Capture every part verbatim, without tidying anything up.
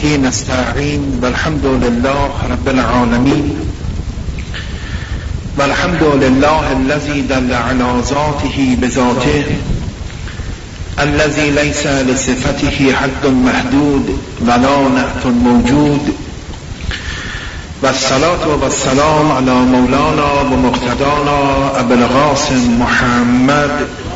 وبه نستعين والحمد لله رب العالمين والحمد لله الذي دل على ذاته بذاته الذي ليس لصفته حد محدود ولا نعت موجود والصلاة والسلام على مولانا ومقتدانا أبي القاسم محمد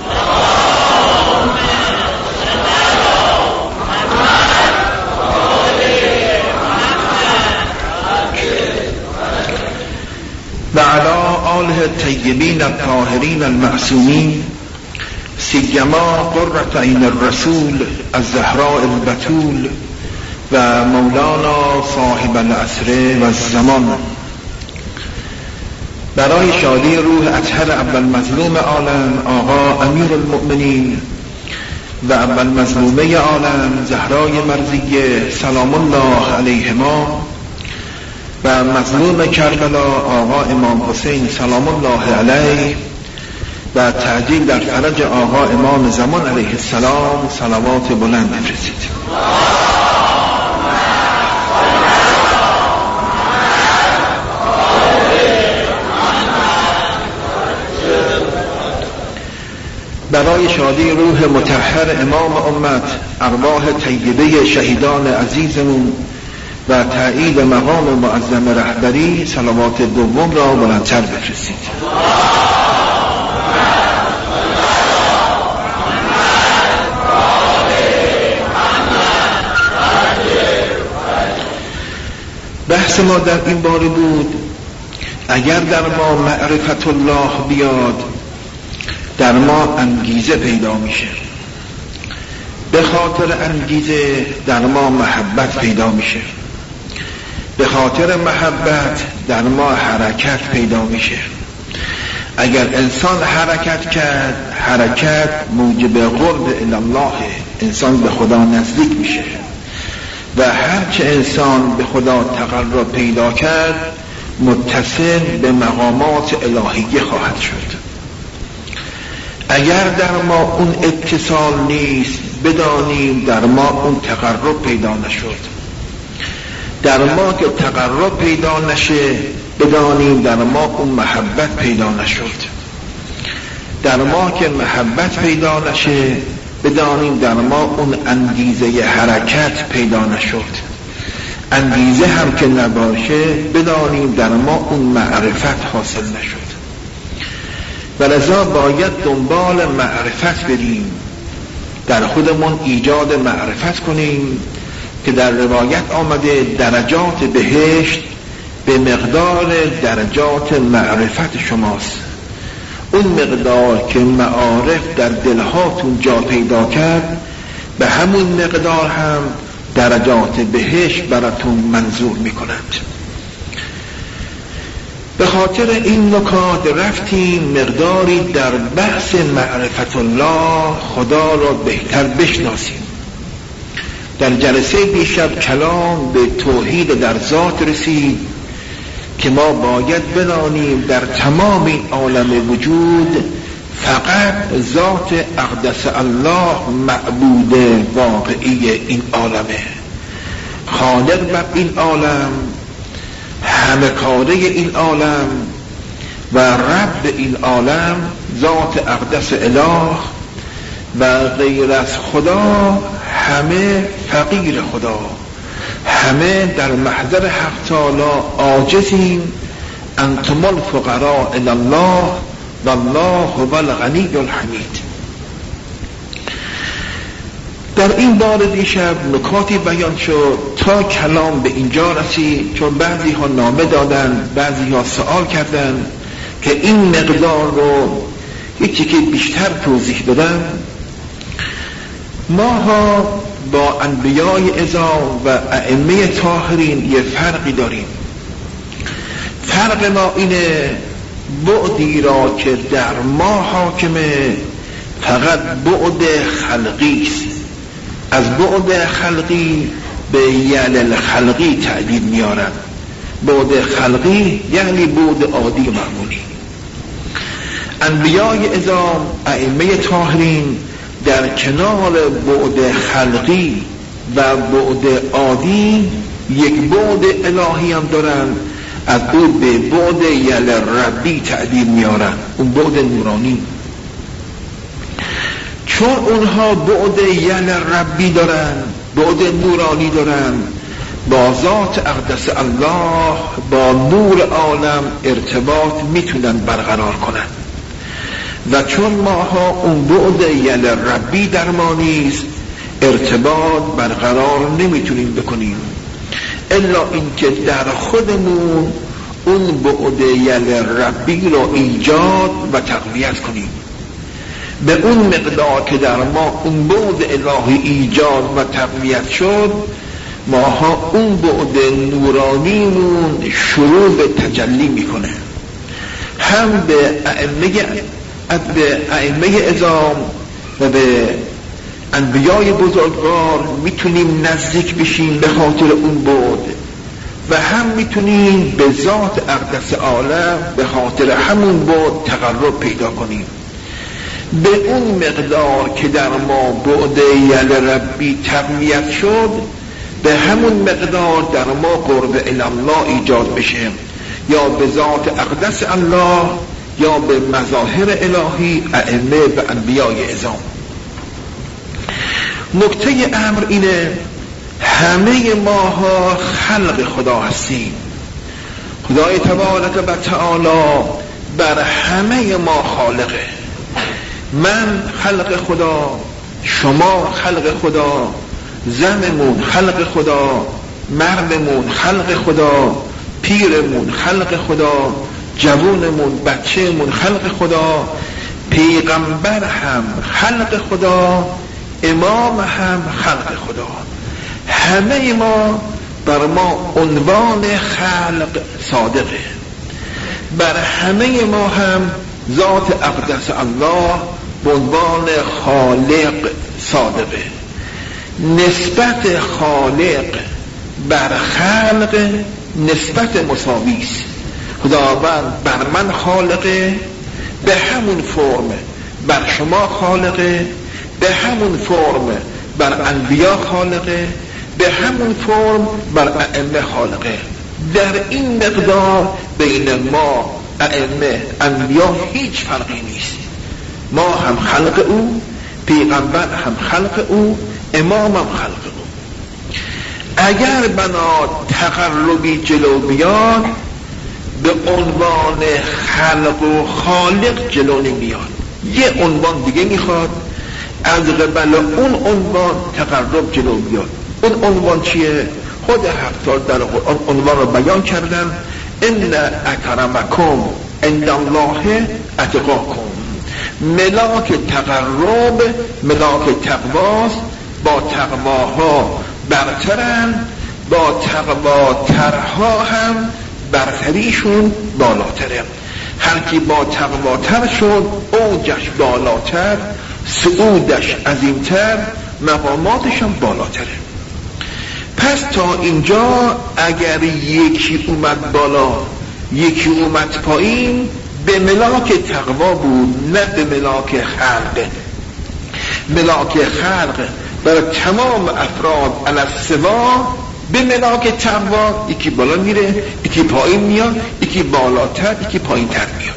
وعلى آله الطيبين الطاهرين المعصومين سيما قرة عين الرسول الزهراء البتول و مولانا صاحب العصر و الزمان. برای شادی روح اطهر اول مظلوم عالم آقا امیر المؤمنین و اول مظلومه عالم زهرای مرضیه سلام الله علیهما و مظلوم کربلا آقا امام حسین سلام الله علیه و تعجیل در فرج آقا امام زمان علیه السلام صلوات بلند بفرستید. برای شادی روح مطهر امام امت ارواح طیبه شهیدان عزیزمون و تأیید مقام معظم رهبری صلوات دوم را بلندتر بفرستید. بحث ما در این باره بود اگر در ما معرفت الله بیاد در ما انگیزه پیدا میشه، به خاطر انگیزه در ما محبت پیدا میشه، به خاطر محبت در ما حرکت پیدا میشه. اگر انسان حرکت کرد، حرکت موجب قرب الله، انسان به خدا نزدیک میشه و هرچه انسان به خدا تقرب پیدا کرد متصل به مقامات الهیه خواهد شد. اگر در ما اون اتصال نیست بدانیم در ما اون تقرب پیدا نشد. در ما که تقرب پیدا نشه بدانیم در ما اون محبت پیدا نشد. در ما که محبت پیدا نشه بدانیم در ما اون انگیزه حرکت پیدا نشد. انگیزه هم که نباشه بدانیم در ما اون معرفت حاصل نشد. ولذا باید دنبال معرفت بریم، در خودمون ایجاد معرفت کنیم که در روایت آمده درجات بهشت به مقدار درجات معرفت شماست. اون مقدار که معارف در دلهاتون جا پیدا کرد به همون مقدار هم درجات بهشت براتون منظور میکنند. به خاطر این نکات رفتیم مقداری در بحث معرفت الله خدا را بهتر بشناسیم. در جلسه دیشب کلام به توحید در ذات رسید که ما باید بدانیم در تمام این عالم وجود فقط ذات اقدس الله معبود واقعی این عالمه، خالق بر این عالم، همه کاره این عالم و رب این عالم ذات اقدس اله و غیر از خدا همه فقیر خدا، همه در محضر حق تعالی عاجزیم. انتم الفقراء الی الله والله هو الغنی الحمید. در این بار دیشب نکاتی بیان شد تا کلام به اینجا رسید، چون بعضی ها نامه دادن، بعضی ها سوال کردن که این مقدار رو یکی که بیشتر توضیح بدن. ما ها با انبیای اعظام و ائمه طاهرین یه فرقی داریم. فرق ما اینه بعدی را که در ما حاکمه فقط بعد خلقی است. از بعد خلقی به یعل خلقی تعبیر میارن. بعد خلقی یعنی بعد عادی معمولی. انبیای اعظام ائمه طاهرین در کنار بعد خلقی و بعد عادی یک بعد الهی هم دارن، از او به بعد یل ربی تعبیر میارن، اون بعد نورانی. چون اونها بعد یل ربی دارن، بعد نورانی دارن، با ذات اقدس الله، با نور عالم ارتباط میتونن برقرار کنن. و چون ماها اون بعد یل ربی در ما نیست، ارتباط برقرار نمیتونیم بکنیم، الا اینکه در خودمون اون بعد یل ربی رو ایجاد و تقویت کنیم. به اون مقدار که در ما اون بعد الهی ایجاد و تقویت شد، ماها اون بعد نورانیمون شروع به تجلی میکنه، هم به ائمه به ائمه اعظام و به انبیای بزرگوار میتونیم نزدیک بشیم به خاطر اون بعد، و هم میتونیم به ذات اقدس عالم به خاطر همون بعد تقرب پیدا کنیم. به اون مقدار که در ما بعد یل ربی تقویت شد، به همون مقدار در ما قرب الله ایجاد بشه، یا به ذات اقدس الله یا به مظاهر الهی ائمه و انبیای اعظام. نکته امر اینه، همه ماها خلق خدا هستیم. خدای تبارک و تعالی بر همه ما خالقه. من خلق خدا، شما خلق خدا، زنمون خلق خدا، مردمون خلق خدا، پیرمون خلق خدا، جوونمون بچهمون خلق خدا، پیغمبر هم خلق خدا، امام هم خلق خدا. همه ما بر ما عنوان خلق صادقه. بر همه ما هم ذات اقدس الله به عنوان خالق صادقه. نسبت خالق بر خلق نسبت مساوی است. خداوند بر من خالقه، به همون فرم بر شما خالقه، به همون فرم بر انبیا خالقه، به همون فرم بر ائمه خالقه. در این مقدار بین ما ائمه انبیا هیچ فرقی نیست. ما هم خلق او، پیغمبر هم خلق او، امام هم خلق او. اگر بنا تقربی جلو بیاد، به عنوان خلق و خالق جلو نمیاد، یه عنوان دیگه میخواد از قبل اون عنوان تقرب جلو بیاد. اون عنوان چیه؟ خود حق در قرآن عنوان رو بیان کردن، ان اکرمکم عند الله اتقاکم. ملاک تقرب ملاک تقواست، با تقواها برترن، با تقواترها هم برتریشون بالاتره. هر کی با تقواتر شد اوجش بالاتر، صعودش عظیمتر، مقاماتش هم بالاتره. پس تا اینجا اگر یکی اومد بالا یکی اومد پایین، به ملاک تقوا بود، نه به ملاک خلق. ملاک خلق برای تمام افراد علی السوا، به ملاک تقوا یکی بالا میره، یکی پایین میاد، یکی بالاتر، یکی پایین تر میاد.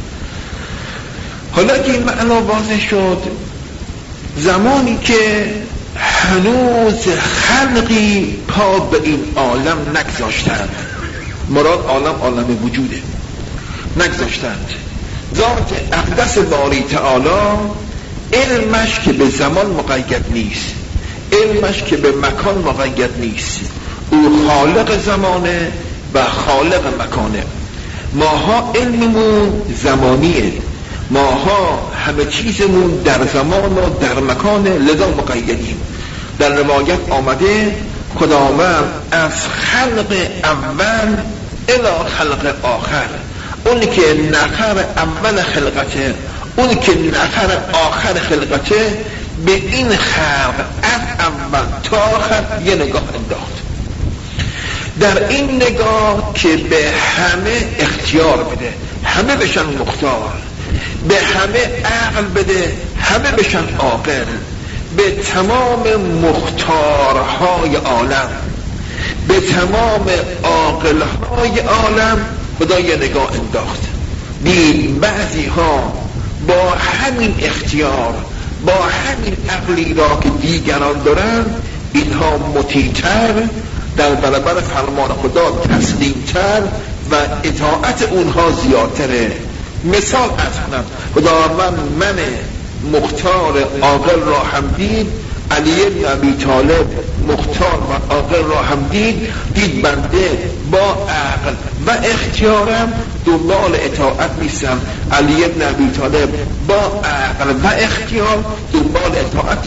حالا که این معنا واضح شد، زمانی که هنوز خلقی پا به این عالم نگذاشتند، مراد عالم عالم وجوده، نگذاشتند، ذات اقدس باری تعالی علمش که به زمان مقید نیست، علمش که به مکان مقید نیست، او خالق زمانه و خالق مکانه. ماها علممون زمانیه، ماها همه چیزمون در زمان و در مکانه، لذا مقیدیم. در روایت آمده خداوند از خلق اول الی خلق آخر، اونی که نفر اول خلقته، اونی که نفر آخر خلقته، به این خلق از اول تا آخر یه نگاه انداخت. در این نگاه که به همه اختیار بده، همه بشن مختار، به همه عقل بده، همه بشن عاقل، به تمام مختارهای عالم، به تمام عاقلهای عالم خدا یه نگاه انداخت. دید بعضی ها با همین اختیار، با همین عقلی را که دیگران دارن، اینها مطیع‌تر، در برابر فرمان خدا تسلیم‌تر و اطاعت اونها زیادتره. مثال از کنم، خداوند من مختار عاقل را هم دید، علی بن ابی طالب مختار و عاقل را هم دید، دید بنده با عقل و اختیارم دنبال اطاعت نیستم. علی بن ابی طالب با عقل و اختیار دنبال اطاعت،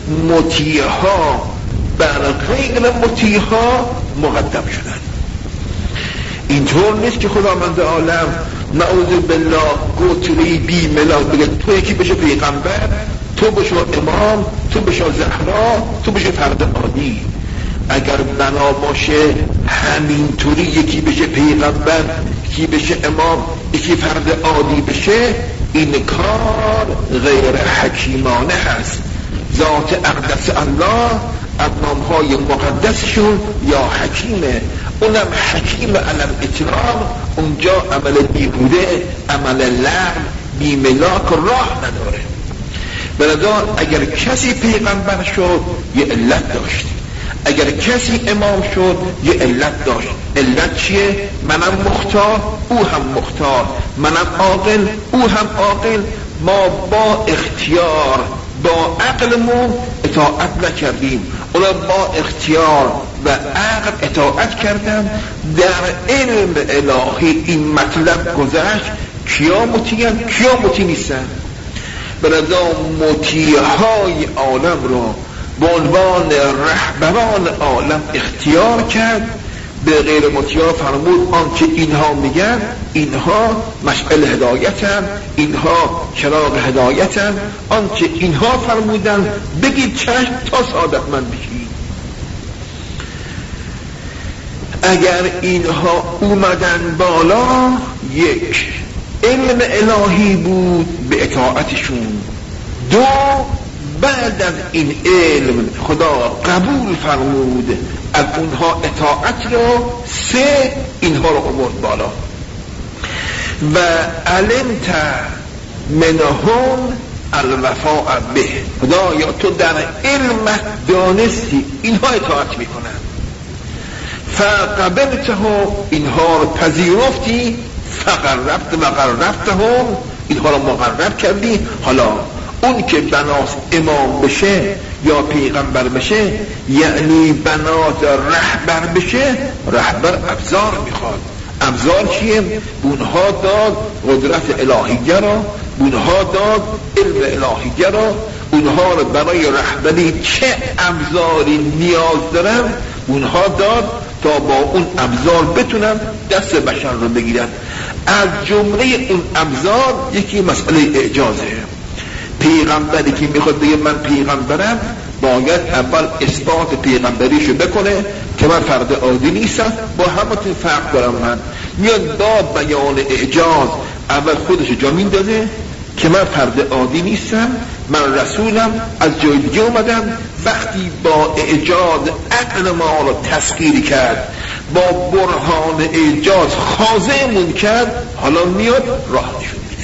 مطیعها بر غیر مطیعها مقدم شدن. اینطور نیست که خداوند عالم نعوذ بالله گوتری بی ملاک بگه تو یکی بشه پیغمبر، تو بشه امام، تو بشه زهرا، تو بشه فرد عادی. اگر بنا باشه همینطوری یکی بشه پیغمبر، یکی بشه امام، یکی فرد عادی بشه، این کار غیر حکیمانه هست. ذات اقدس الله از نامهای مقدسشون یا حکیمه، اونم حکیم علم اطلاق، اونجا عمل بیهوده، عمل لغو، بی ملاک راه نداره. بنابراین اگر کسی پیغمبر شد یه علت داشت، اگر کسی امام شد یه علت داشت. علت چیه؟ منم مختار، او هم مختار، منم عاقل، او هم عاقل. ما با اختیار با عقلمون اطاعت نکردیم، اونا با اختیار و عقل اطاعت کردن. در علم الهی این مطلب گذشت کیا مطیعن کیا مطیع نیستن. بنابراین مطیعهای عالم را به عنوان رهبران عالم اختیار کرد، به غیر مطیع فرمود آنچه اینها میگن اینها مشعل هدایتن، اینها چراغ هدایتن، آنچه اینها فرمودن بگید چشم تا سعادتمند بشید. اگر اینها اومدن بالا، یک علم الهی بود به اطاعتشون، دو بعد از این علم خدا قبول فرمود از اونها اطاعت رو، سه اینها رو آورد بالا. و علمت منهم الوفاء به، خدایا تو در علم دانستی اینها اطاعت میکنن، فقبلتهم اینها رو پذیرفتی، فقربت و قربتهم اینها رو مقرب کردی. حالا اون که بناس امام بشه یا پیغمبر بشه، یعنی بناس رهبر بشه، رهبر ابزار میخواد. ابزار چیه؟ اونها داد قدرت الهیه را، اونها داد علم الهیه را، اونها رو برای رهبری چه ابزاری نیاز دارن اونها داد تا با اون ابزار بتونن دست بشر رو بگیرن. از جمله اون ابزار یکی مسئله اعجازه. پیغمبری که میخواد بگه من پیغمبرم باید اول اثبات پیغمبریشو بکنه که من فرد عادی نیستم، با همتون فرق دارم. من میاد با بیان اعجاز اول خودشو جا میندازه که من فرد عادی نیستم، من رسولم، از جای دیگه اومدم. وقتی با اعجاز عقل ما رو تسخیر کرد، با برهان اعجاز خاضعمون کرد، حالا میاد راه نشون میده.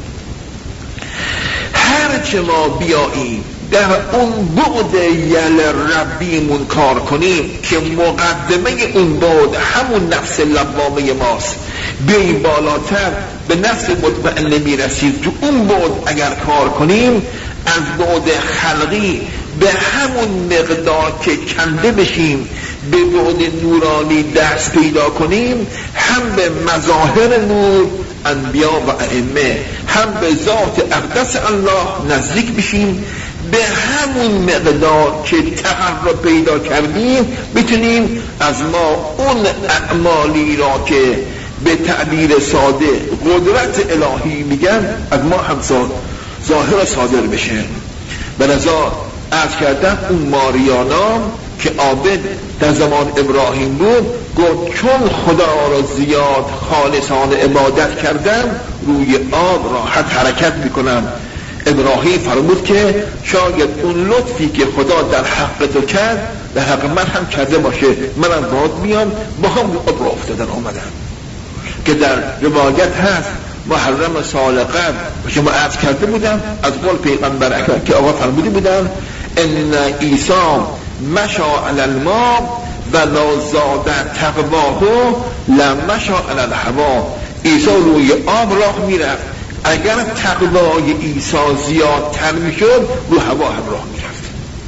هرچه ما بیاییم در اون بعد یل ربیمون کار کنیم که مقدمه اون بعد همون نفس لوامه ماست، بیاییم بالاتر به نفس مطمئنه میرسید. تو اون بعد اگر کار کنیم از بعد خلقی به همون مقدار که کنده بشیم به بعد نورانی دست پیدا کنیم، هم به مظاهر نور انبیا و ائمه، هم به ذات اقدس الله نزدیک بشیم. به همون مقدار که تقرب پیدا کردیم بتونیم از ما اون اعمالی را که به تعبیر ساده قدرت الهی میگن از ما هم ظاهر صادر بشه. به نظر عرض کردم اون ماریانا که عابد در زمان ابراهیم بود، گفت چون خدا را زیاد خالصانه عبادت کردم روی آب راحت حرکت میکنم. ابراهیم فرمود که شاید اون لطفی که خدا در حق تو کرد در حق من هم کرده باشه، منم باید میام با هم راه افتادن آمدن. که در روایت هست محرم سال قبل که ما عرض کرده بودم از قول پیغمبر اکرم که آقا فرموده بودن ان عیسی مشا علی الماء و لا زاد تقواه لمشا علی الهوا. عیسی روی آب راه میرفت، اگر تقوای عیسی زیادتر میشد رو هوا هم راه میرفت.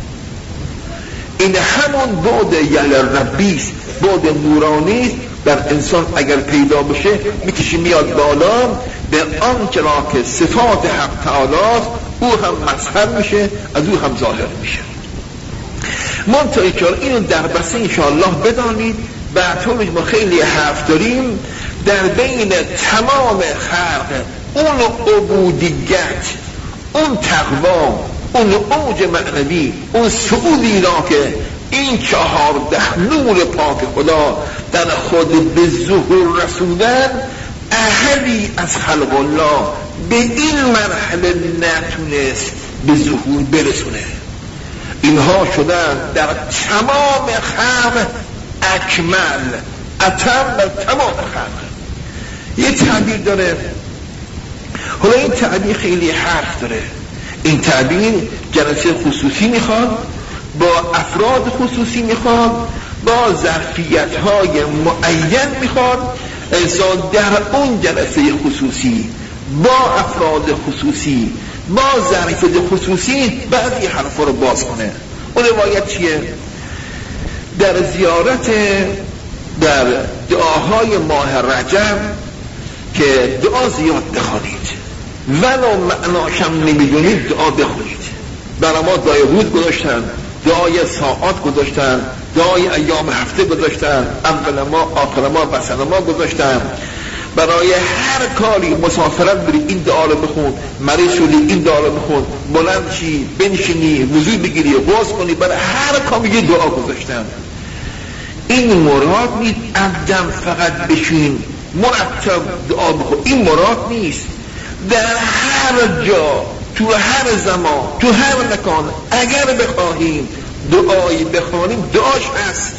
این همون بعد یل ربی است، بعد نورانی است در انسان اگر پیدا بشه میکشه میاد بالا به آنچه را که صفات حق تعالی است او هم مظهر میشه، از او هم ظاهر میشه. منطقه چار اینو در بسه انشاءالله بدانید. بعد ما خیلی حرف داریم در بین تمام خلق اون عبودیت، اون تقوا، اون اوج معنوی، اون سعودی را که این چهارده نور پاک خدا در خود به ظهور رسوندن، احدی از خلق الله به این مرحله نتونست به ظهور برسونه. اینها شدن در تمام خلق اکمل، اتم بر تمام خلق. یه تعبیر داره، حالا این تعبیر خیلی حرف داره. این تعبیر جلسه خصوصی میخواد، با افراد خصوصی میخواد، با ظرفیت های معین میخواد. انسان در اون جلسه خصوصی با افراد خصوصی با ظرفیت خصوصی بعضی حرفا رو باز کنه. اون روایت چیه؟ در زیارت در دعاهای ماه رجب که دعا زیاد بخونید، ولو معناشم نمیدونید دعا بخونید. برای ما دعای روز گذاشتن، دعای ساعات گذاشتن، دعای ایام هفته گذاشتن، اول ما آخر ما وسط ما گذاشتن. برای هر کاری مسافرت بری این دعا رو بخون، مریض شدی این دعا رو بخون، بلند چی بنشینی وضو بگیری باز کنی، برای هر کاری یه دعا گذاشتن. این مراد نیست عبدم فقط بشین مرتب دعا بخون، این مراد نیست. در هر جا، تو هر زمان، تو هر مکان اگر بخواهیم دعایی بخوانیم دعاش هست،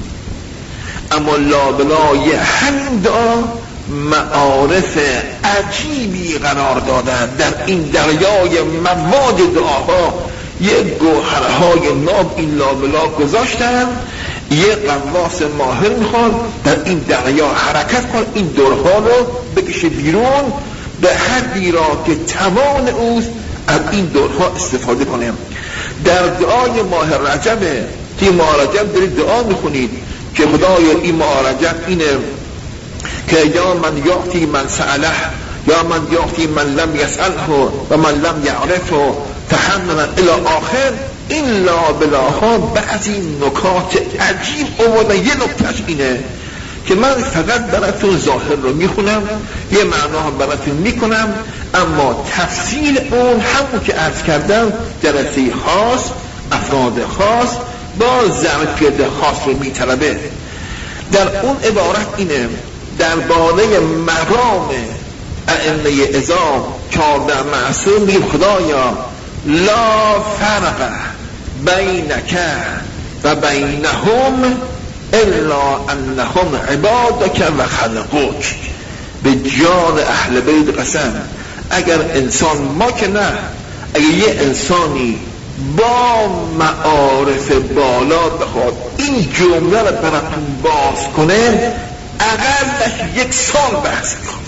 اما لابلای همین دعا معارف عجیبی قرار دادن. در این دریای مواد دعاها یک گوهرهای ناب این لابلا گذاشتن. یک قواس ماهر میخواد در این دریا حرکت کن، این دورها رو بکشه بیرون به حدی را که توان اوست از این دورها استفاده کنیم. در دعای ماه رجب، که ماه رجب دارید دعا میخونید که خدای این ماه رجب اینه که یا من یعطی من سأله یا من یعطی من لم یسأله و من لم یعرفه تحملا الی آخر. این لابلاها بعضی نکات عجیب اومده. یه نکتش اینه که من فقط براتون ظاهر رو میخونم، یه معنا هم براتون میکنم، اما تفصیل اون همون که عرض کردم جلسه خاص، افراد خاص با ظرفیت خاص رو میطلبه. در اون عبارت اینه درباره مقام ائمه اعظام چهارده معصوم میگه خدایا لا فرق بینک و بینهم الا انهم عبادک و خلقوک. به جان اهل بیت قسم، اگر انسان ما که نه، اگر یه انسانی با معارف بالا بخواد این جمله رو براتون باز کنه اقلش یک سال بحث میخواد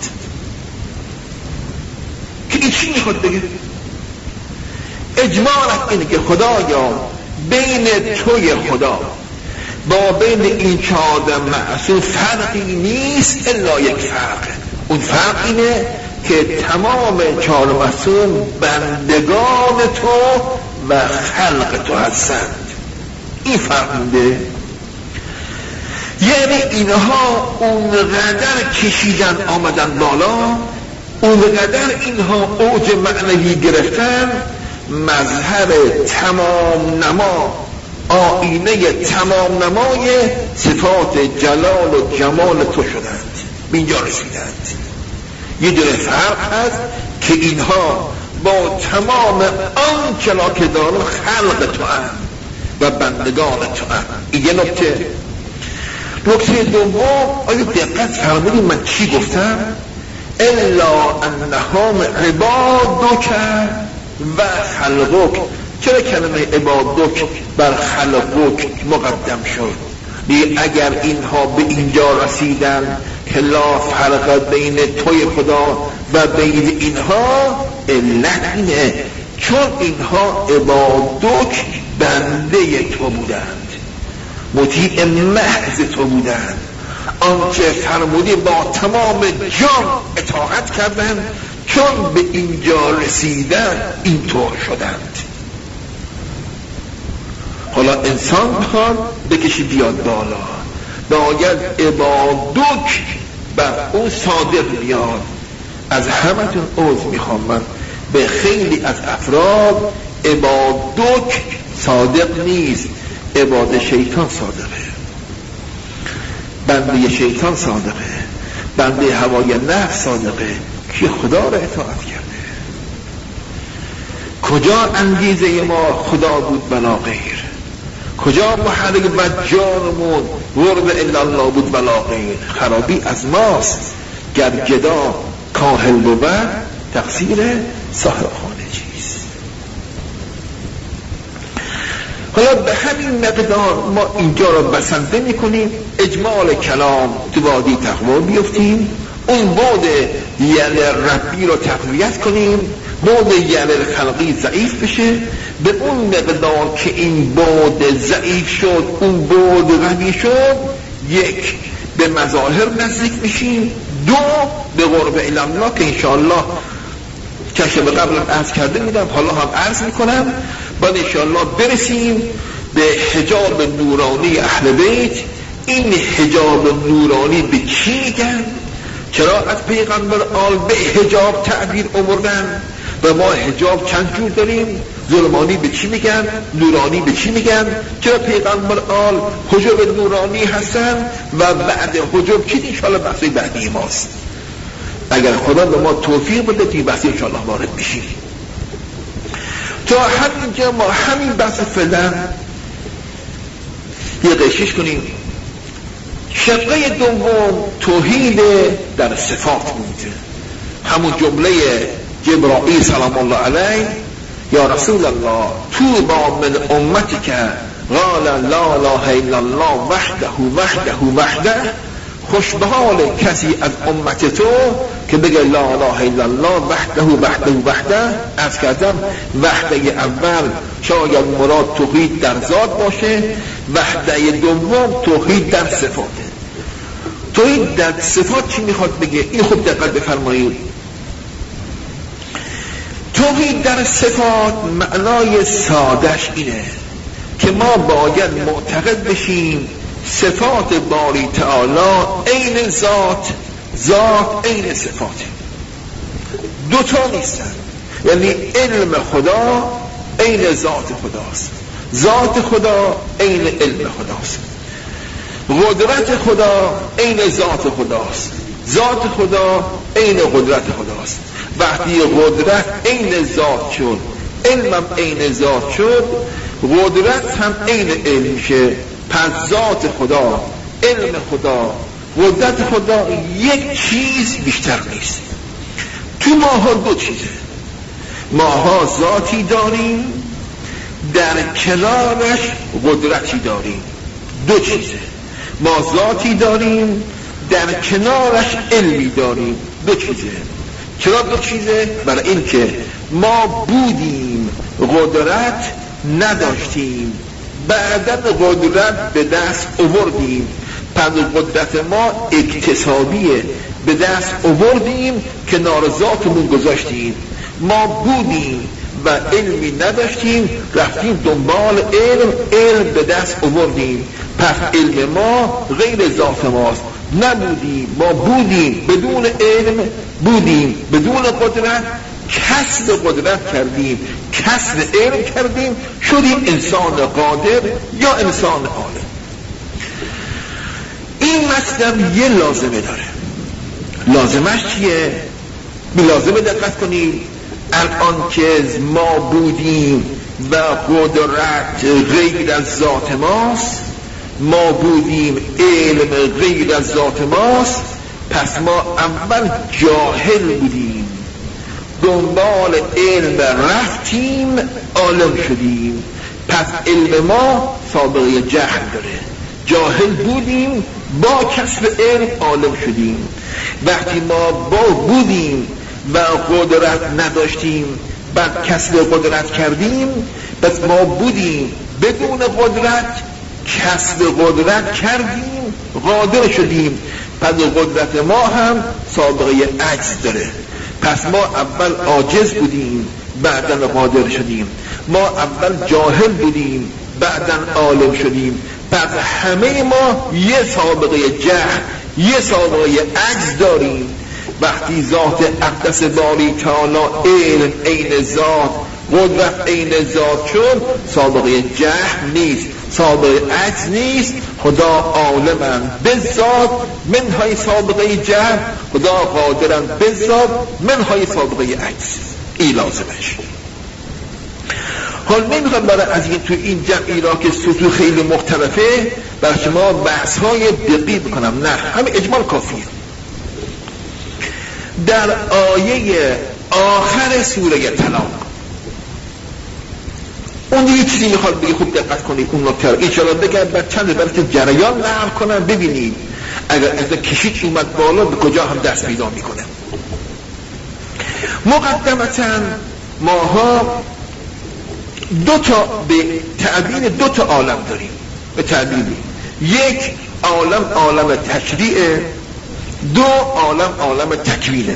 که این چی میخواد بگه. اجمالت اینه که خدایا بین توی خدا با بین این چهارده معصوم فرقی نیست الا یک فرق. اون فرق اینه که تمام چهار معصوم بندگان تو و خلق تو هستند. این فرق مونده. یعنی اینها اونقدر کشیدن آمدن بالا، اونقدر اینها اوج معنوی گرفتن، مظهر تمام نما، آینه تمام نمای صفات جلال و جمال تو شدند، به اینجا رسیدند. یه دونه فرق هست که اینها با تمام آن چلا که دارم خلق تو هم و بندگان تو هم. این یه نکته. نکته دوم، آیا دقت فرمودید من چی گفتم؟ الا انهم عبادک و خلقک. چرا کلمه عبادک بر خلقک مقدم شد؟ اگر اینها به اینجا رسیدن که لا فرق بین توی خدا و بین اینها، علت اینه چون اینها عبادک بنده تو بودند، مطیع محض تو بودند، آنچه فرمودی با تمام جان اطاعت کردند، چون به اینجا رسیدن اینطور شدند. حالا انسان بخواد بکشی بیاد بالا، باید عبادک بر اون صادق بیاد. از همتون عذر میخوام، من به خیلی از افراد عبادک صادق نیست، عباد شیطان صادقه، بنده شیطان صادقه، بنده هوای نفس صادقه که خدا را اطاعت کرده. کجا انگیزه ما خدا بود بلا غیر؟ کجا محرک و جانمون ورد الا الله بود بلا غیر؟ خرابی از ماست. گر گدا کاهل بود تقصیر صاحب خانه چیست. حالا به همین مقدار ما اینجا را بسنده میکنیم، اجمال کلام تو وادی تقوا بیفتیم، اون بعد یل ربی رو تقویت کنیم، بعد یل خلقی ضعیف بشه. به اون مقدار که این بعد ضعیف شد، اون بعد قوی شد، یک به مظاهر نزدیک میشیم، دو به قرب الالله که انشاءالله کشه به قبل عرض کرده میدم، حالا هم عرض میکنم، بعد انشاءالله برسیم به حجاب نورانی اهل بیت. این حجاب نورانی به چی میگن؟ چرا از پیغمبر آل به حجاب تعبیر آوردن و ما حجاب چند جور داریم؟ ظلمانی به چی میگن؟ نورانی به چی میگن؟ چرا پیغمبر آل حجاب نورانی هستن و بعد حجاب چی؟ انشاءالله بحثی بعدی ماست. اگر خدا به ما توفیق بده توی بحثی انشاءالله وارد بشیم. تا همینجا ما همین بحث فعلا یه قشیش کنیم. شقه دوم توحید در صفات بود، همون جمله جبرائیل سلام الله علیه، یا رسول الله طوبی من امتی که قال لا اله الا الله وحده وحده وحده، خوش به حال کسی از امت تو که بگه لا اله الا الله وحده وحده وحده. از کردم وحده اول شاید مراد توحید در ذات باشه، وحده دوم توحید در صفاته. توحید در صفات چی میخواد بگه؟ این خوب دقت بفرمایید. توحید در صفات معنای سادش اینه که ما باید معتقد بشیم صفات باری تعالی عین ذات، ذات عین صفات، دوتا نیستن. یعنی علم خدا عین ذات خداست، ذات خدا عین علم خداست، قدرت خدا عین ذات خداست، ذات خدا عین قدرت خداست. وقتی قدرت عین ذات شد، علمم عین ذات شد، قدرت هم عین علم میشه. پس ذات خدا، علم خدا، قدرت خدا یک چیز بیشتر نیست. تو ماها دو چیزه، ماها ذاتی داریم، در کنارش قدرتی داریم. دو چیزه، ما ذاتی داریم، در کنارش علمی داریم. دو چیزه. چرا دو چیزه؟ برای این که ما بودیم قدرت نداشتیم، بعداً قدرت به دست آوردیم. پس قدرت ما اکتسابیه، به دست آوردیم که نارضاتمون گذاشتیم. ما بودیم و علمی نداشتیم، رفتیم دنبال علم، علم به دست آوردیم. پس علم ما غیر ذات ماست. نبودیم، ما بودیم، بدون علم بودیم، بدون قدرت کسب قدرت کردیم، کسب علم کردیم، شدیم انسان قادر یا انسان عالم. این مطلب یه لازمه داره. لازمش چیه؟ به لازمه دقت کنید. الان که ما بودیم و قدرت غیر از ذات ماست، ما بودیم علم غیر از ذات ماست، پس ما اول جاهل بودیم، دنبال علم رفتیم، عالم شدیم. پس علم ما سابقه جهل داره. جاهل بودیم، با کسب علم عالم شدیم. وقتی ما با بودیم و قدرت نداشتیم، بعد کسب قدرت کردیم، پس ما بودیم بدون قدرت، کسب قدرت کردیم، قادر شدیم. پس قدرت ما هم سابقه عجز داره. پس ما اول عاجز بودیم، بعداً قادر شدیم. ما اول جاهل بودیم، بعداً عالم شدیم. پس همه ما یه سابقه جهل، یه سابقه عجز داریم. وقتی ذات اقدس باری تعالی علم عین ذات، قدرت عین ذات شد، سابقه جهل نیست، سابقه عجز نیست. خدا عالمن بذات منهای سابقه جهل، خدا قادرن بذات منهای سابقه عجز. این لازمش. حال نمیخوام برای از این تو این جمعی را که سطوح خیلی مختلفه برای شما بحث های دقیق بکنم، نه، همه اجمال کافیه. در آیه آخر سوره طلاق اون یه چیزی میخواد بگی، خوب دقت کنید اون نکته رو انشاءالله بگم بعد چند بلکه جریان نقل کنم ببینید اگر از کشید اومد بالا به کجا هم دست پیدا میکنه. مقدمتا ماها دو تا به تعبیر دو تا عالم داریم. به تعبیر یک عالم عالم تشریعه، دو عالم عالم تکوینه.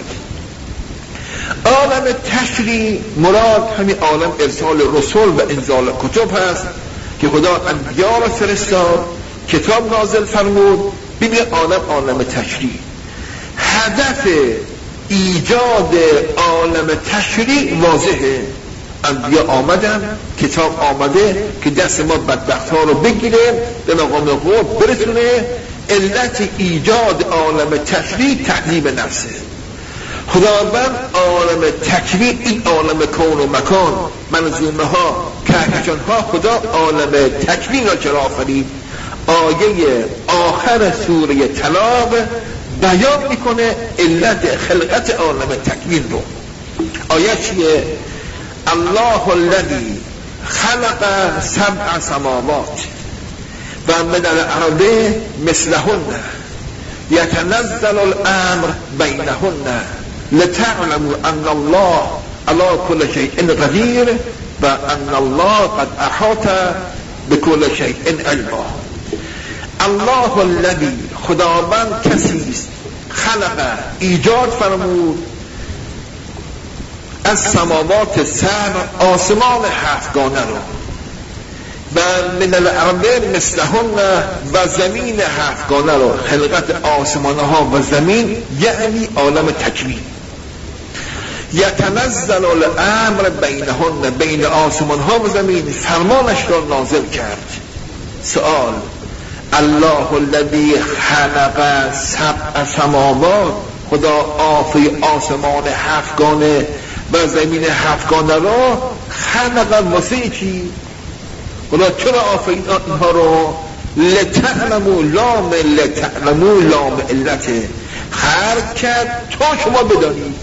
عالم تشریع مراد همین عالم ارسال رسول و انزال کتب هست که خدا انبیا را فرستاد، کتاب نازل فرمود. ببین عالم عالم تشریع، هدف ایجاد عالم تشریع واضحه. انبیا آمدن، کتاب آمده که دست ما بدبخت ها رو بگیره، به مقام قرب برسونه. علت ایجاد عالم تشریع تهذیب نفسه. خداوند عالم تکوین، این عالم کون و مکان، منظومه ها، کهکشان ها، خدا عالم تکوین را چرا آفرید؟ آیه آخر سوره طلاق بیان میکنه علت خلقت عالم تکوین رو. آیه چیه؟ الله الذی خلق سبع سماوات و من الارض مثلهن یتنزل الامر بینهن لتعلموا ان الله على كل شيء قدیر و ان الله قد احاط بكل شيء علما. الله الذی، خداوند کسی است، خلق ایجاد فرمود، از سماوات سبع، آسمان هفتگانه رو، و من الارض مثلهن، و زمین هفتگانه رو. خلقت آسمان ها و زمین یعنی عالم تکوین. یتنزل الامر بینهن، بین آسمان ها و زمین فرمانش را نازل کرد. سوال: الله الذی خلق سبع سماوات، خدا آفی آسمان هفتگانه و زمین هفتگانه را خلق واسه چی؟ خدا چرا آفرید اینها رو؟ لتعلموا، لام لتعلموا لام علته، خلق کرد تا شما بدانید.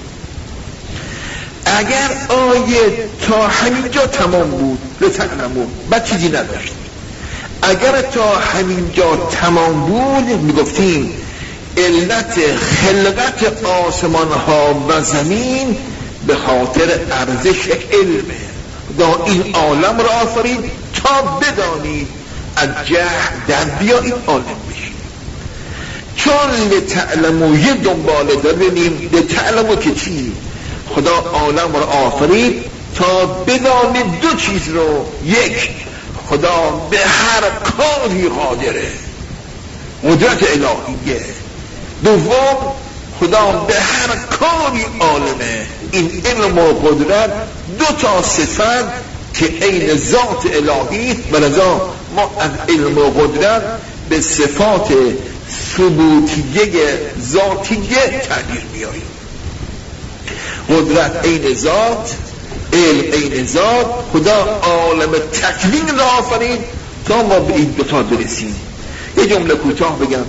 اگر آیه تا همینجا تمام بود لتعلموا، بعد چیزی نداشت. اگر تا همینجا تمام بود میگفتیم علت خلقت آسمان ها و زمین به خاطر ارزش علمه. دا این عالم را آفرید تا بدانید، از جهل در بیایید عالم بشید. چون لتعلموا یه دنباله داریم، لتعلموا که چی؟ خدا عالم را آفرید تا بدانید دو چیز رو. یک، خدا به هر کاری قادره، قدرت الهیه. دوم، خدا به هر کاری عالمه. این علم و قدرت دو تا صفت که عین ذات الهی، ولذا ما از علم و قدرت به صفات ثبوتیه ذاتیه تعبیر میاریم. قدرت عین ذات، علم عین ذات. خدا عالم تکوین را آفرید تا ما به این دوتا برسیم. یه جمله کوتاه بگم،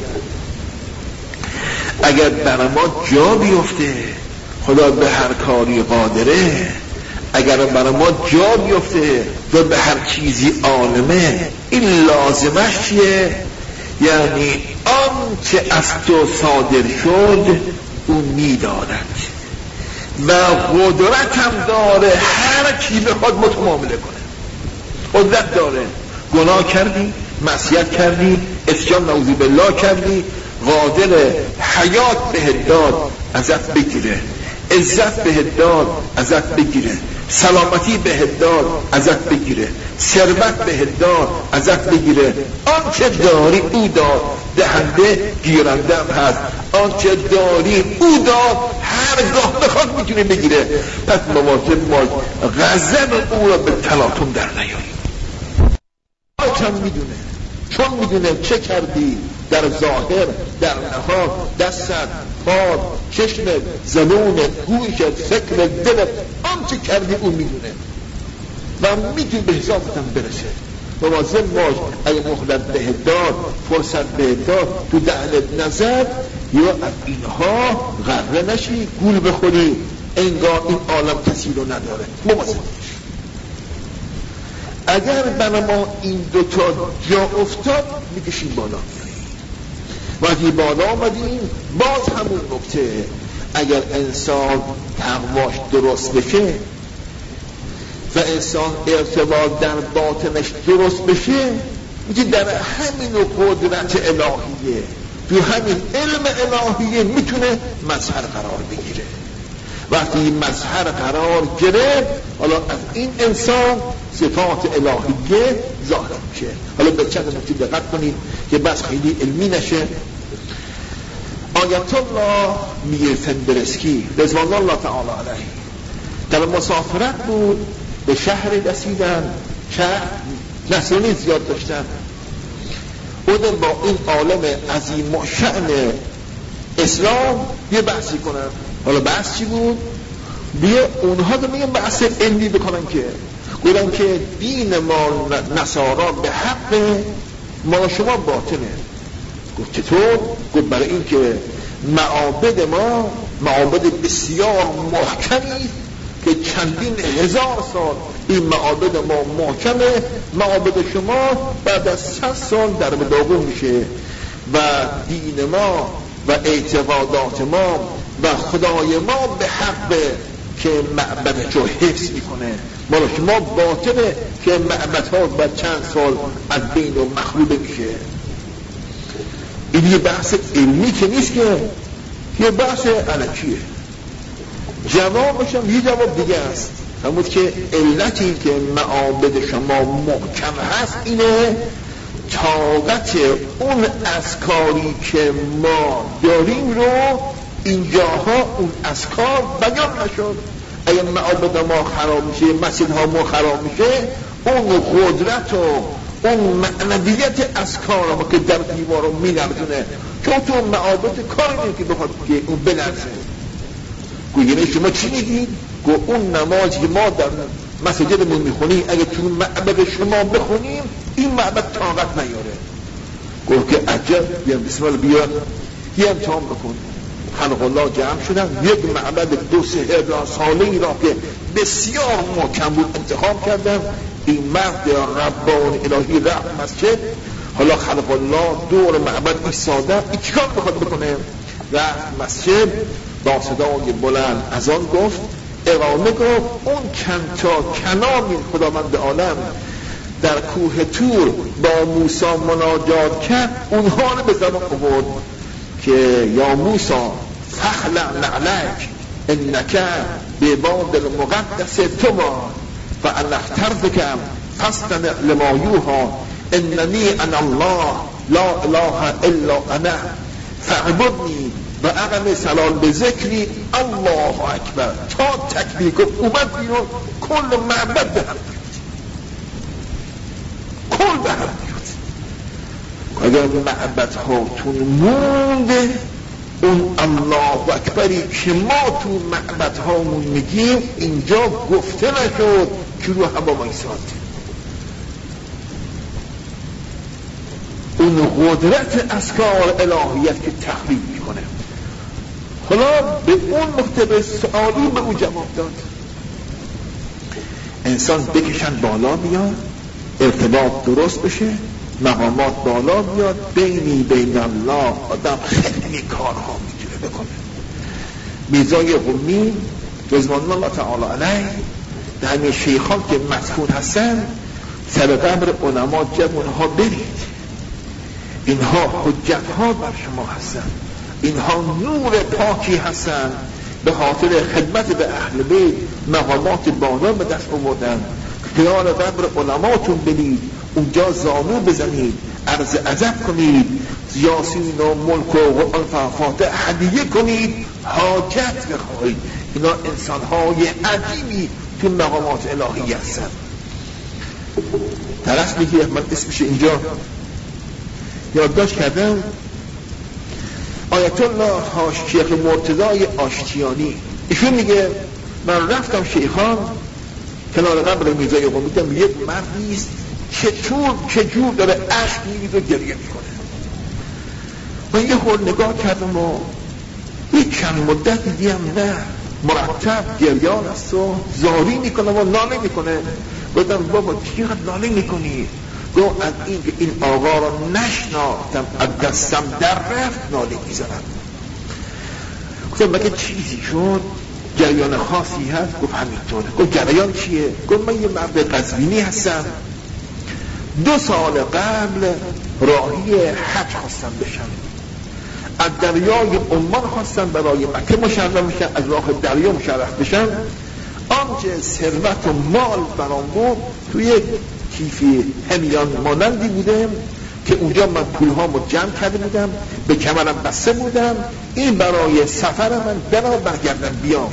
اگر برای ما جا بیفته، خدا به هر کاری قادره، اگر برای ما جا بیفته و به هر چیزی عالمه، این لازمش چیه؟ یعنی آنچه از تو صادر شد او میداند و قدرت هم داره هر کی بخواد متمامله کنه. قدرت داره. گناه کردی، معصیت کردی، اسیان نعوذ بالله کردی، قادر حیات بهت داد ازت بگیره، عزت بهت داد ازت بگیره، سلامتی بهت داد ازت بگیره، ثروت بهت داد ازت بگیره. آنچه داری او داد، دهنده گیرنده هم هست. آنچه داری او داد، هرگاه بخواد میتونه بگیره. پس مواظب ما غضب او را به تلاطم در نیاریم. چون میدونه چون میدونه چه کردی در ظاهر، در نهاد، دستت، پاد، چشمت، زبونت، گوشت، فکرت، دلت، آنچه کردی او میدونه و میتونه به حسابت هم برسه. مواظب باش اگه مهلت بهت داد، فرصت بهت داد، تو دهنت نزد یا از اینها غره نشی، گول بخوری انگار این عالم کسی رو نداره. مواظب باش. اگر برای ما این دوتا جا افتاد میکشیم بالا. وقتی بالا آمدیم باز همون نکته، اگر انسان تقواش درست بشه و انسان ارتباط در باطنش درست بشه، میگه در همین قدرت الهیه، تو همین علم الهیه میتونه مظهر قرار بگیره. وقتی این مظهر قرار گرفت، حالا از این انسان صفات الهیه ظاهر میشه. حالا به چند نکته دقت کنید که بس خیلی علمی نشه. آیت الله میر فندرسکی رضوان الله تعالی علیه در مسافرت بود، به شهر رسیدن، شهر نصرانی زیاد داشتن، بودن با این عالم عظیم و شأن اسلام یه بحثی کنن. حالا بحث چی بود؟ بیا اونها رو میگن بحث علمی بکنن که گفتن که دین ما نصارا به حق، ما شما باطنه. گفت چطور؟ گفت برای این که معابد ما معابد بسیار محکمی که چندین هزار سال این معابد ما محکمه، معابد شما بعد از صد سال در به داغون میشه و دین ما و اعتقادات ما و خدای ما به حق که معبدش رو حفظ میکنه. مالا شما باطنه که معبدها بعد چند سال از بین و مخروبه میشه. این یه بحث علمی که نیست، که یه بحث علکیه. جوابش هم یه جواب دیگه است، همون که علتی که معابد شما محکم هست اینه طاقت اون اذکاری که ما داریم رو اینجاها اون اذکار بیان نشد. اگر معابد ما خراب میشه، مسجدها ما خراب میشه، اون قدرت و اون معنویت اذکار ما که در دیوار رو می‌لرزونه، چون تو معابد کاری نیست که بخواد که اون بلرزه. گوینه شما چی میگید؟ گو اون نمازی که ما در مسجدمون میخونیم اگه تو معبد شما بخونیم این معبد طاقت نیاره. گو که عجب، بیان بسم الله بیا یه امتحان بکن. خلق الله جمع شدن، یک معبد دو سه هزار ساله‌ای را که بسیار محکم بود انتخاب کردن. این مرد ربان الهی رفت مسجد، حالا خلق الله دور معبد ایستاده، این چیکار بخواد بکنه؟ رفت مسجد، با صدای بلند اذان گفت، اقامه گفت. اون چند تا کلامی خداوند عالم در کوه تور با موسی مناجات کرد، اونها رو به زبان آورد که یا موسی فخلع نعلک انک بباد المقدس تما فانا اخترتک فاستمع لما یوحی اننی انا الله لا اله الا انا فاعبدنی و اقم سلام به ذکری الله اکبر. تا تکبیر گفت اومد بیرون، کل معبد به هم بیاد، کل به هم بیاد. اگر معبد هاتون مونده اون الله اکبری که ما تو معبدهامون میگیم اینجا گفته نشد که رو هوا وایساد. اون قدرت اسرار الهیت که تخلیق میکنه. حالا به اون نقطه به سوالی به او جواب داد. انسان بکشن بالا بیاد، ارتباط درست بشه، مقامات بالا بیاد، بینی بین الله آدم خیلی کارها میتونه بکنه. میرزای قمی رضوان الله تعالی علیه در همین شیخان که مدفون هستن سر قبر علما جمع اونها برید، اینها حجت ها بر شما هستن، اینها نور پاکی هستن، به خاطر خدمت به اهل بیت مقامات بالا به دست آوردن. خیال قبر علماتون برید، اونجا زانو بزنید، عرض ادب کنید، یاسین و ملک و قرآن فاتحه هدیه کنید، حاجت بخواهید. اینا انسان های عجیبی تو مقامات الهی هستن. طرف میگه من اسمش اینجا یادداشت کردم، آیت الله شیخ مرتضی آشتیانی، ایشون میگه من رفتم شیخان کنار قبر میرزای قمی، دیدم یک مردیست چطور چجور داره عشق میرید و گریه میکنه. من یه خور نگاه کردم و یک چند مدت دیدم نه مرتب گریان است و زاری میکنه و ناله میکنه. گفتم بابا چقدر ناله میکنی؟ گفت از این که این آقا را نشناختم از دستم در رفت ناله میزنم. گفتم مگه چیزی شد؟ جریان خاصی هست؟ گفت همینطوره. گفت جریان چیه؟ گفت من یه مرد قزوینی هستم، دو سال قبل راهی حج خواستم بشم، از دریای عمان خواستم برای مکه مشرف بشم، از راه دریا مشرف بشم. آنچه ثروت و مال برام بود توی کیفی همیان مانندی بودم که اونجا من پولهامو جمع کرده بودم، به کمرم بسته بودم، این برای سفر من بنا برگردم بیام.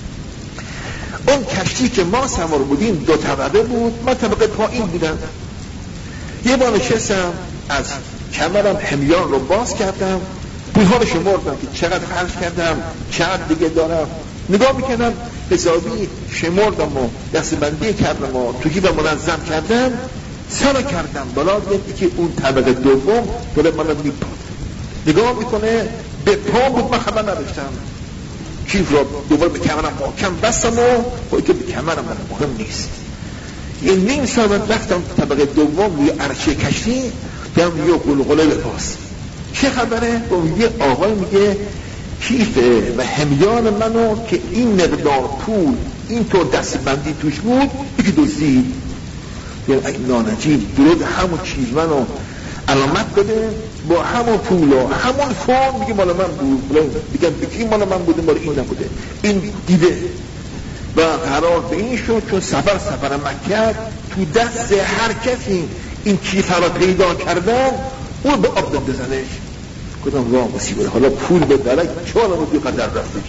اون کشتی که ما سوار بودیم دو طبقه بود، من طبقه پایین بودم. یه بار نشستم از کمرم همیان رو باز کردم، پولها رو شمردم که چقدر خرج کردم، چقدر دیگه دارم، نگاه میکردم حسابی شمردم و دستبندی کردم و توی و منظم کردم، سر کردم بالا دیدی که اون طبقه دوم داره منو میپاد، نگاه میکنه به پا بود، من خبر نداشتم. کیف را دوباره به کمرم محکم بستم و باید که به کمرم مهم نیست. یه نیم ساعت رفتم طبقه دوم روی عرشه کشتی، دیدم یه قلقله بپاس. چه خبره؟ یه آقای میگه کیف و همیان منو که این مقدار پول اینطور دستبندی توش بود یکی دزدید. یعنی نانجیب درود همون چیز منو علامت بده با همون پول و همون فرم میگه مال من بود، دیگه بکی مال من بوده مال این نبوده. این دیده و قرار به این شد چون سفر سفر مکه تو دست هر کسی این کیف را پیدا کردن اون به آب بزنش. گفتم واه مصیبه، حالا پول به درک چهار رو قدر رفتش،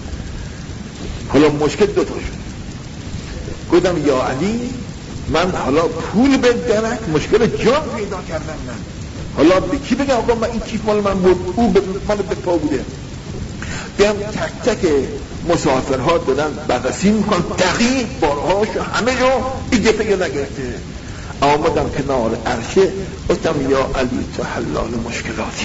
حالا مشکل دو تا شد. گفتم یا علی من حالا پول به درک مشکل جان پیدا کردم، من حالا به کی بگم آقا من این کیف مال من بود، او مال به پا بوده. بیام تک تک مسافرها دادن بررسی میکن دقیق بارهاش همه جو این گفته نگرفته. آمدم کنار عرشه گفتم یا علی تو حلال مشکلاتی،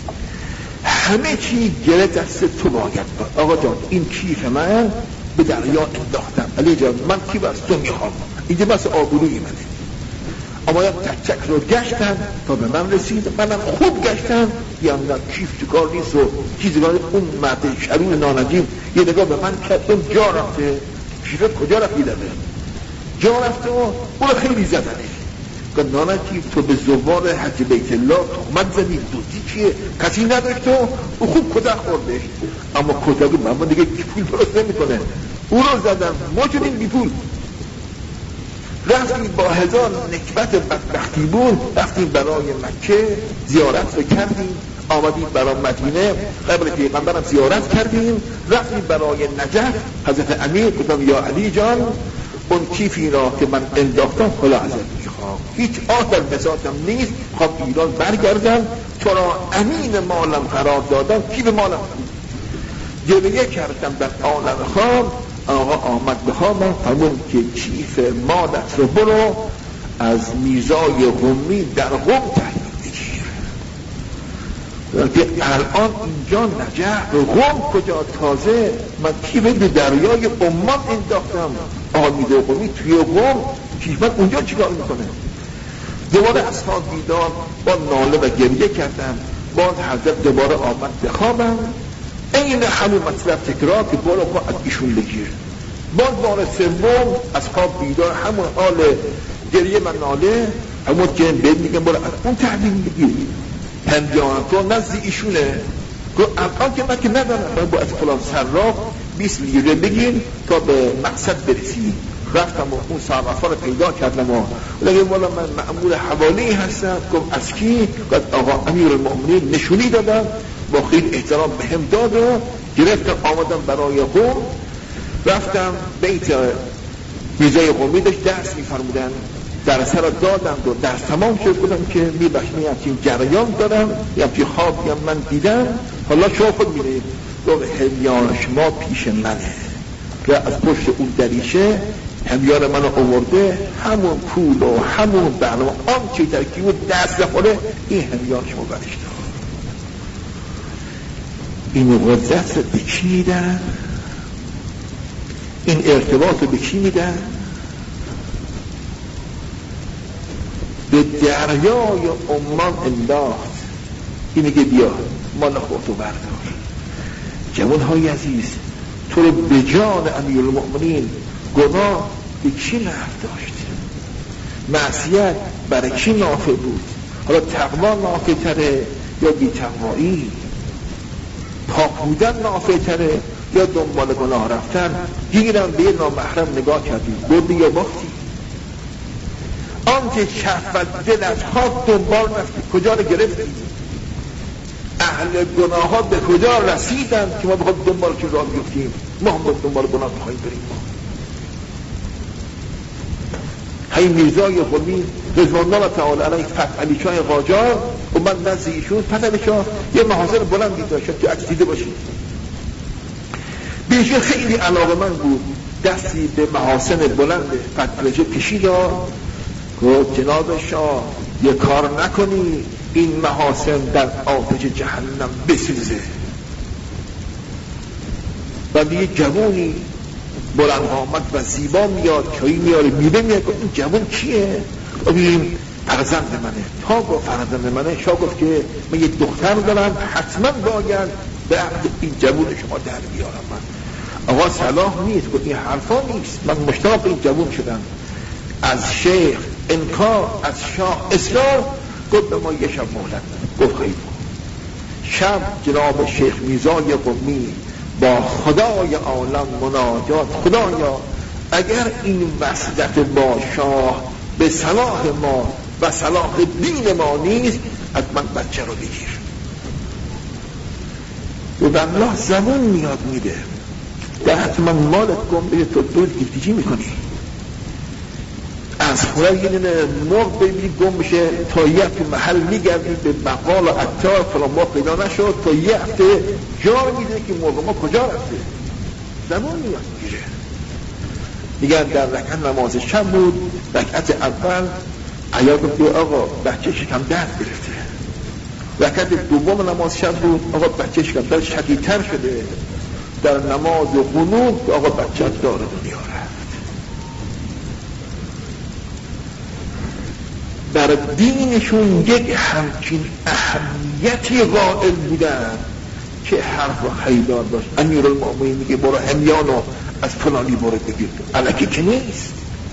همه چی گره دست تو باید بود. آقا جان این کیف من به دریا انداختم، علی جان من کیف از تو میخوام، اینجا بس آبروی منه. اما یک تک تک رو گشتن تا به من رسید، منم خوب گشتم یعنی کیف تو کار نیست و چیزی کار. اون مرد شرور نانجیب یه نگاه به من کرد، اون جا رفته. کیفت کجا رفتی داره؟ جا رفته و اون خیلی زدنش. گفت نانجیب تو به زوار حج بیت الله تهمت زدی، دوزی چیه؟ کسی نداشت و او خوب کده خوردش. اما کده گفت من دیگه پول درست نمی کنه، او رو زدم ما شدیم بی پول. رفتیم با هزار نکبت بدبختی بود، رفتیم برای مکه زیارت رو کردیم، آمدیم برای مدینه قبر پیغمبرم زیارت کردیم، رفتیم برای نجف حضرت امیر گفتم یا علی جان اون کیفی را که من انداختم خلا ازت میخوام، هیچ آه در بساطم نیست، خواب ایران برگردم تو را امین مالم قرار دادم، کی به مالم گریه کردم در عالم خواب. آقا آمد به خوابم فرمود که کیف مالت رو برو از میرزای قمی در قم تحویل بگیر. که الان اینجا نجف قم کجا، تازه من کیف به دریای عمان انداختم، آقا میرزای قمی توی قم، کیف من اونجا چیکار میکنه؟ دوباره اصحاب بیدار با ناله و گریه کردم. باز حضرت دوباره آمد به خوابم، این همون مطلب تکرار که برو کن از ایشون بگیر. باز بار سوم اصحاب بیدار همون حال گریه و ناله، همون که بهت میگم برو از اون تحویل بگیر. پندیان تو نزد ایشونه، گفت الان که من که ندارم، با از فلان سراغ بیست لیره بگیر تا به مقصد برسی. رفتم و اون صرافا رو پیدا کردم و لگه والا من مأمور حوالی هستم. گفت از کی؟ گفت آقا امیر المؤمنین. نشونی دادم، با خیلی احترام به هم داد و گرفتم آمدم برای قم. رفتم بیت میرزای قمی داشت درس میفرمودن، درس را دادم و درس تمام شد. بودم که میبخشنی همچین جریان دارم، همچین خوابی هم من دیدم، حالا شما خود میدهید. گفت همیان شما پیش منه که از پشت اون دریشه همیان منو آورده، همون پول و همون برنامه آن چی ترکیب و دست نخوره، این همیان شما برش دار. این قدرت رو به کی میدن؟ این ارتباط رو به کی میدن؟ به دریای عمان انداخت. این میگه بیا مال خودتو بردار. جوان های عزیز، تو رو به جان امیر المؤمنین گناه به کی نفت داشت؟ معصیت برای کی نافع بود؟ حالا تقوا نافع تره یا بی تقوایی؟ پاک بودن نافع تره یا دنبال گناه رفتن؟ گیرم به یه نامحرم نگاه کردی، بردی یا باختی؟ آنچه شهوت دلت خواست دنبال رفتی، کجا رو گرفتی؟ اهل گناه ها به کجا رسیدن که ما بخواد دنبال که راه بیفتیم؟ ما هم باید دنبال گناه بخواهیم بریم. هی میرزای قمی رضوان الله تعالی علیه فتح علی شاه قاجار و من نزد ایشون، فتح علی شاه یه محاصر بلندی داشت که عکس دیده باشید. بیشون خیلی علاقه من بود، دستی به محاسن بلند فتح علی شاه کشید و گفت جناب شاه یه کار نکنی این محاسن در آتش جهنم بسوزه. و یه جوونی بلند آمد و زیبا میاد، چایی میاره، میده میاد. این جوون کیه؟ و بگیم فرزند منه. تا گفت فرزند منه، شاه گفت که من یه دختر دارم، حتما باید به عهد این جوون شما در بیارم. من آقا صلاح نیست، گفت این حرفا نیست، من مشتاق این جوون شدم. از شیخ انکار، از شاه اصرار. گفت به ما یه شب مهلت. گفت خیلی. شب جناب شیخ میرزای قمی با خدای عالم مناجات، خدایا اگر این وصلت با شاه به صلاح ما و صلاح دین ما نیست، از من بچه رو بگیر. و الله زمان میاد میده، در حتما مالت گم به تو دو گفتیجی میکنی. از خونه یه دونه مرغ ببینی گم بشه، تا یه هفته محل میگردی به بقال و عطار فلان مرغ پیدا نشد، تا یه هفته جا میده که مرغ ما کجا رفته. زمان میاد میگیره. دیگر در رکعت نماز شب بود، رکعت اول عیاد گفت آقا بچه شکم درد گرفته. رکعت دوم نماز شب بود، آقا بچه شکم درد شدیدتر شده. در نماز قنوت آقا بچه داره دنیا رفت. در دینشون یک همچین اهمیتی قائل بودن که حرف و خیدار داشت. امیر المؤمنین میگه برو همیانو از فلانی برو بگیر، الکی که نیست.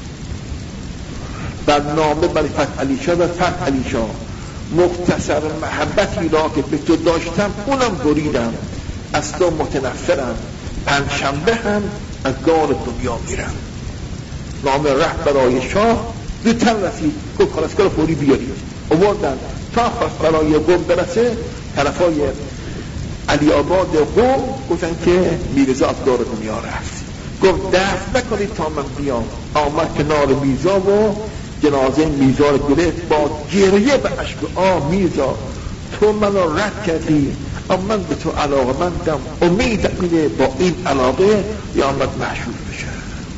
در نامه برای فتح علی شاه و فتح علی شاه مختصر محبتی را که به تو داشتم اونم بریدم، از تو متنفرم، پنجشنبه هم از دار دنیا میرم. نامه رفت برای شاه، زودتر رسید، گفت کارسکار فوری بیارید. آوردن تا خواست برای قم برسه، طرفای علی آباد قم گفتن که میرزا از دار دنیا رفت. گفت دفع نکنید تا من بیام. آمد کنار میرزا و جنازه میرزا رو گرفت، با گریه به اشک آه میرزا تو منو رد کردی اما من به تو علاقه مندم، امید اینه با این علاقه قیامت محشور بشه.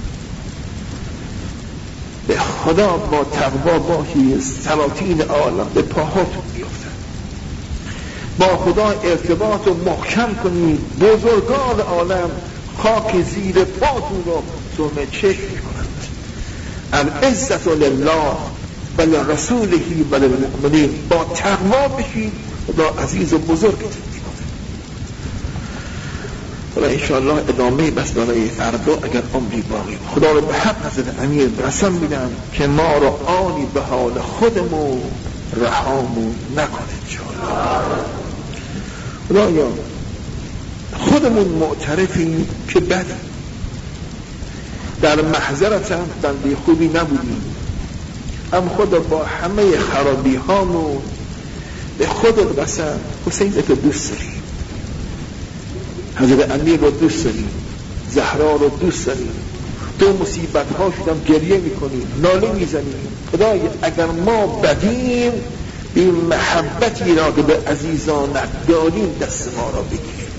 به خدا با تقوا باشی، سلاطین عالم به پاهاتون بیفتن. با خدا ارتباط رو محکم کنی، بزرگان عالم خاک زیر پاتون رو سرمه چشم میکنند. العزت لله و لرسوله و للمؤمنین. با تقوا بشید، خدا عزیز و بزرگتون میکنه. خدا انشاءالله ادامه بس برای فردا اگر عمری باقی. خدا رو به حق حضرت امیر قسم میدم که ما رو آنی به حال خودمون رهامون نکنه انشاءالله. خدایا خودمون معترفیم که بد در محضرتم بنده خوبی نبودیم، اما خدا با همه خرابی هامون به خودت قسم حسین تو دوست داریم، حضرت امیر رو دوست داریم، زهرا رو دوست داریم، تو مصیبت ها شدم گریه میکنیم، ناله میزنیم. خدای اگر ما بدیم این محبتی را که به عزیزانت داریم دست ما را بگیر.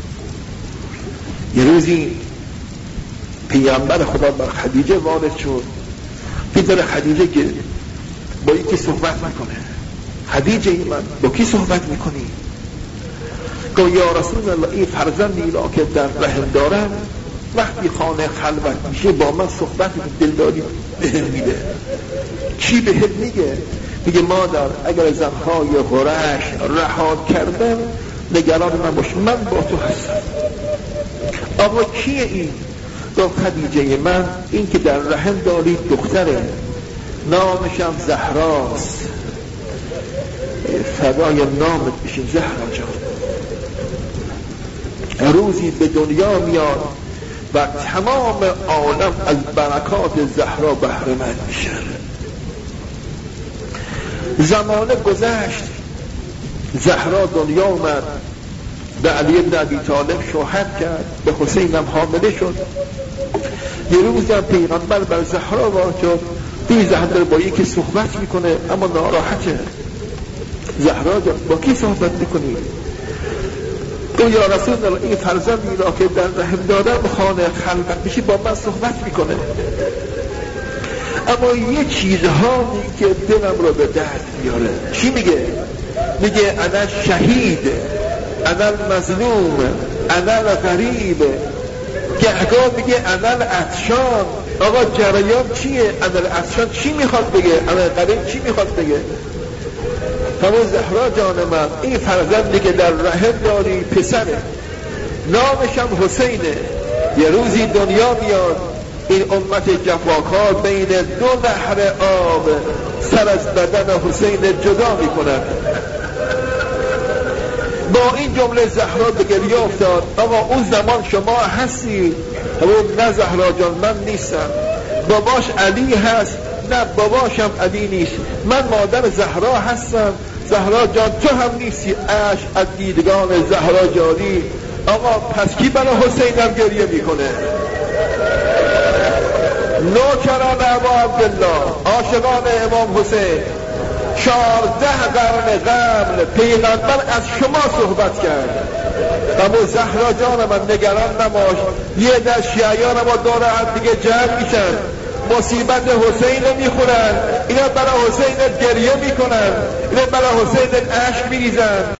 یه روزی پیامبر خدا بر خدیجه وارد شد. پیدر خدیجه که با یکی صحبت میکنه. خدیجه من با کی صحبت میکنی؟ گفت یا رسول الله این فرزندی را که در رحم دارم وقتی خانه خلوت میشه با من صحبت دلداری بهم میده. چی بهم میگه؟ میگه مادر اگر زنهای قریش رها کردن نگران من باش، من با تو هستم. آقا کیه این؟ گفت خدیجه من، این که در رحم داری دختره، نامشم زهراست. فدای نامت بشین زهرا جان. روزی به دنیا میاد و تمام عالم از برکات زهرا بهره مند میشن. زمانه گذشت، زهرا دنیا اومد، به علی بن ابی طالب شوهر کرد، به حسین هم حامله شد. یه روز هم پیغمبر بر زهرا وارد شد، دی زهرا با یکی صحبت میکنه اما ناراحته. زهرا جان با کی صحبت میکنی؟ تو یا رسول الله این فرزندی را که در رحم دارم خانه خلوت میشی با من صحبت میکنه، اما یه چیزها میگه که دلم رو به درد میاره. چی میگه؟ میگه انا شهید، انا مظلوم، انا غریب. گهگاه میگه انا عطشان. آقا جریان چیه؟ انا عطشان چی میخواد بگه؟ انا غریب چی میخواد بگه؟ همون زهرا جان من این فرزندی که در رحم داری پسره، نامش هم حسینه. یه روزی دنیا میاد این امت جفاکار بین دو نهر آب سر از بدن حسین جدا میکنند. با این جمله زهرا به گریه افتاد. آقا اون زمان شما هستی؟ همون نه زهرا جان من نیستم، باباش علی هست. نه باباشم علی نیست، من مادر زهرا هستم. زهرا جان تو هم نیستی. اش از دیدگان زهرا جاری. آقا پس کی برای حسین هم گریه میکنه؟ نوکران ابا عبدالله، عاشقان امام حسین. چهارده قرن قبل پیغمبر از شما صحبت کرد. اما زهرا جان من نگران نباش، یه در شیعیان ما دور هم دیگه جمع میشن، مصیبت حسین رو میخورن، اینا برای حسین گریه میکنن، اینا برای حسین اشک میریزن.